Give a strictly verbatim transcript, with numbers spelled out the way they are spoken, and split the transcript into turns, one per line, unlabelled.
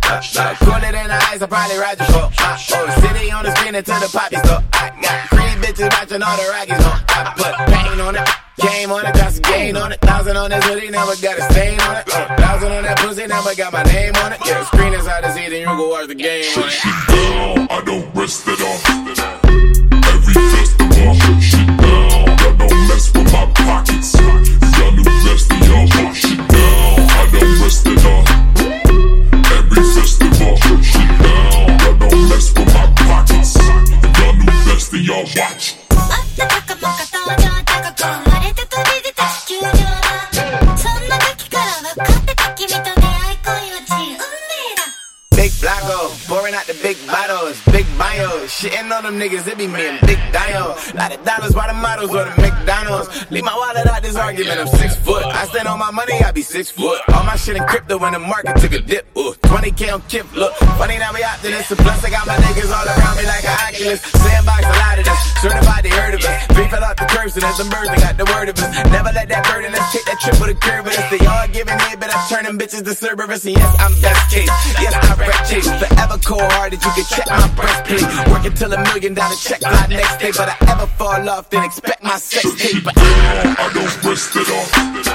Uh, uh, cooler than the ice, I probably ride you for. Uh, oh, the city on the spin until the poppy store. I got three bitches watching all the Rockies on. I put pain on it, game on it, got some gain on it. Thousand on this hoodie, never got a stain on it. Uh, thousand on that pussy, never got my name on it. Yeah, screen is hard to see, then you go watch the game on it.
Shit down, I don't rest it off. Every festival, shit down, I don't mess with my pockets. Y'all new vest, y'all wash it down, I don't rest it off. Every festival, shit down, I don't mess with my pockets. Y'all new vest, y'all watch.
Big Blacko, pouring out the big bottles, big bios, shitting on them niggas, it be me and Big Dio. Lot of dollars by the models or the McDonald's. Leave my wallet out this argument, I'm six foot. I stand on my money, I be six foot. All my shit in crypto when the market took a dip. Ooh, twenty K on Kip, look. Funny now we optimists. Plus I got my niggas all around me like an Oculus. Sandbox a lot of this, certified they heard of us. Three fell off the curb, so there's some birds that got the word of us. Never let that burden us take that trip with a curve with us. They all giving head, but I'm turning bitches to Cerberus. And yes, I'm best case. Yes, I rap chase. Forever cold hearted, you can check my breastplate. Work until a million dollar check my next day. But I ever fall off, then expect my sex tape. But
I don't rest it off.